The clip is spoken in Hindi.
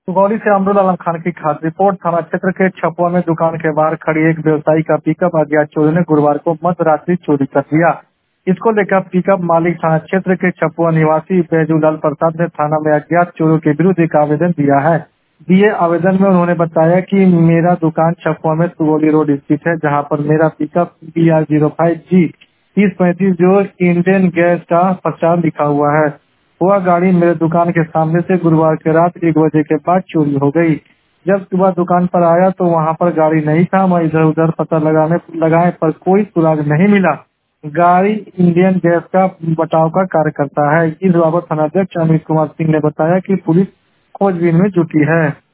सुगौली से अमरुल आलम खान की खास रिपोर्ट। थाना क्षेत्र के छपुआ में दुकान के बाहर खड़ी एक व्यवसायी का पिकअप अज्ञात चोरों ने गुरुवार को मध्य रात्रि चोरी कर लिया। इसको लेकर पिकअप मालिक थाना क्षेत्र के छपुआ निवासी बैजूलाल प्रसाद ने थाना में अज्ञात चोरों के विरुद्ध एक आवेदन दिया है। दिए आवेदन में उन्होंने बताया कि मेरा दुकान छपुआ में सुगौली रोड स्थित है, जहाँ पर मेरा पिकअप BR05G 3035 जो इंडियन गैस का प्रचार लिखा हुआ है, वह गाड़ी मेरे दुकान के सामने से गुरुवार की रात 1 बजे के बाद चोरी हो गई। जब सुबह दुकान पर आया तो वहां पर गाड़ी नहीं था। मैं इधर उधर पता लगाए पर कोई सुराग नहीं मिला। गाड़ी इंडियन गैस का बटाव का कार्य करता है। इस बाबत थानाध्यक्ष अमित कुमार सिंह ने बताया कि पुलिस खोजबीन में जुटी है।